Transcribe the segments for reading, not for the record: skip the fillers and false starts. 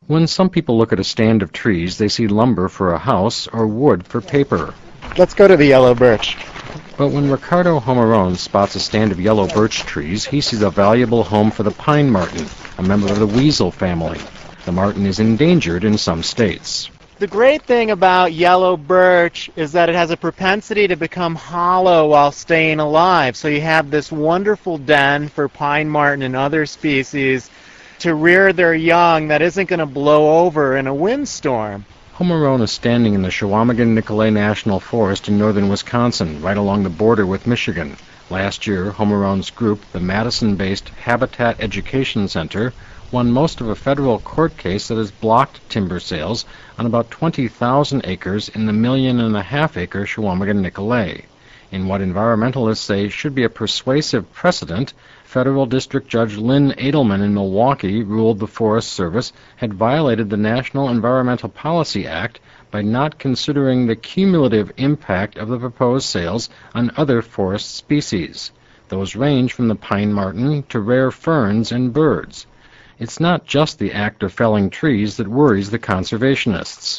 When some people look at a stand of trees, they see lumber for a house or wood for paper. Let's go to the yellow birch. But when Ricardo Homarone spots a stand of yellow birch trees, he sees a valuable home for the pine marten, a member of the weasel family. The marten is endangered in some states. The great thing about yellow birch is that it has a propensity to become hollow while staying alive. So you have this wonderful den for pine marten and other species to rear their young that isn't going to blow over in a windstorm. Homarone is standing in the Chequamegon-Nicolet National Forest in northern Wisconsin, right along the border with Michigan. Last year, Homarone's group, the Madison-based Habitat Education Center, won most of a federal court case that has blocked timber sales on about 20,000 acres in the 1.5 acre Chequamegon-Nicolet. In what environmentalists say should be a persuasive precedent, Federal District Judge Lynn Edelman in Milwaukee ruled the Forest Service had violated the National Environmental Policy Act by not considering the cumulative impact of the proposed sales on other forest species. Those range from the pine marten to rare ferns and birds. It's not just the act of felling trees that worries the conservationists.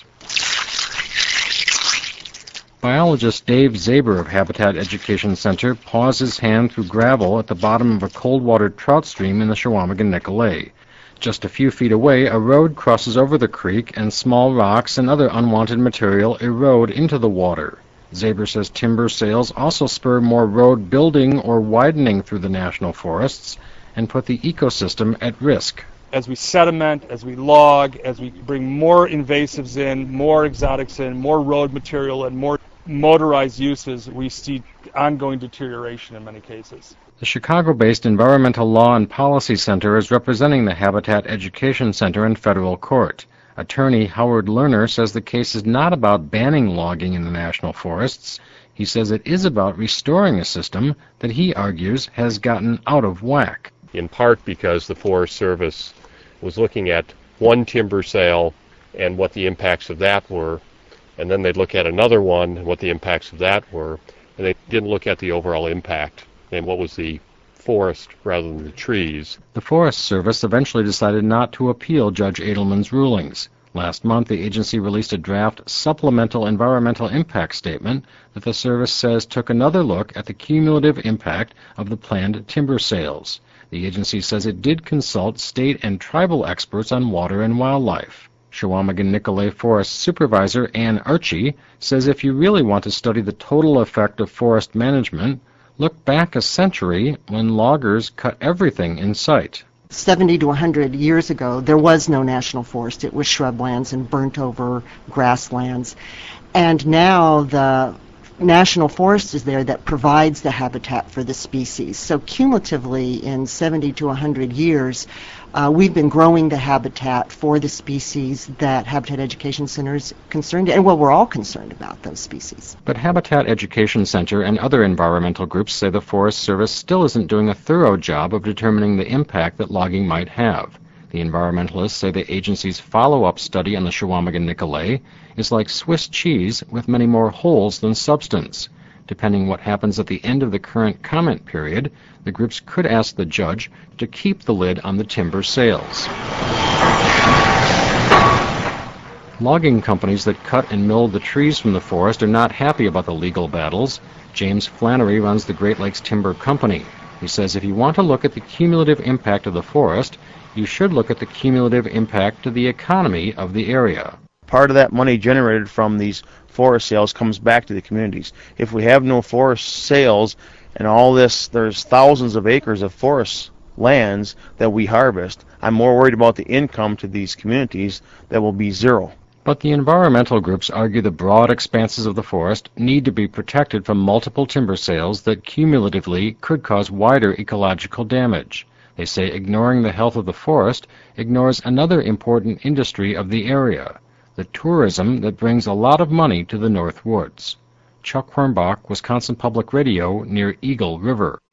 Biologist Dave Zaber of Habitat Education Center paws his hand through gravel at the bottom of a cold-water trout stream in the Chequamegon-Nicolet. Just a few feet away, a road crosses over the creek, and small rocks and other unwanted material erode into the water. Zaber says timber sales also spur more road building or widening through the national forests and put the ecosystem at risk. As we sediment, as we log, as we bring more invasives in, more exotics in, more road material, and more motorized uses, we see ongoing deterioration in many cases. The Chicago-based Environmental Law and Policy Center is representing the Habitat Education Center in federal court. Attorney Howard Lerner says the case is not about banning logging in the national forests. He says it is about restoring a system that he argues has gotten out of whack. In part because the Forest Service was looking at one timber sale and what the impacts of that were, and then they'd look at another one and what the impacts of that were, and they didn't look at the overall impact and what was the forest rather than the trees. The Forest Service eventually decided not to appeal Judge Edelman's rulings. Last month, the agency released a draft supplemental environmental impact statement that the service says took another look at the cumulative impact of the planned timber sales. The agency says it did consult state and tribal experts on water and wildlife. Chequamegon-Nicolet Forest Supervisor Ann Archie says if you really want to study the total effect of forest management, look back a century when loggers cut everything in sight. 70 to 100 years ago, there was no national forest. It was shrublands and burnt-over grasslands. And now the national forest is there that provides the habitat for the species. So cumulatively, in 70 to 100 years, we've been growing the habitat for the species that Habitat Education Center is concerned, and well, we're all concerned about those species. But Habitat Education Center and other environmental groups say the Forest Service still isn't doing a thorough job of determining the impact that logging might have. The environmentalists say the agency's follow-up study on the Chequamegon-Nicolet is like Swiss cheese with many more holes than substance. Depending what happens at the end of the current comment period, the groups could ask the judge to keep the lid on the timber sales. Logging companies that cut and mill the trees from the forest are not happy about the legal battles. James Flannery runs the Great Lakes Timber Company. He says if you want to look at the cumulative impact of the forest, you should look at the cumulative impact to the economy of the area. Part of that money generated from these forest sales comes back to the communities. If we have no forest sales and all this, there's thousands of acres of forest lands that we harvest, I'm more worried about the income to these communities that will be zero. But the environmental groups argue the broad expanses of the forest need to be protected from multiple timber sales that cumulatively could cause wider ecological damage. They say ignoring the health of the forest ignores another important industry of the area, the tourism that brings a lot of money to the North Woods. Chuck Hornbach, Wisconsin Public Radio, near Eagle River.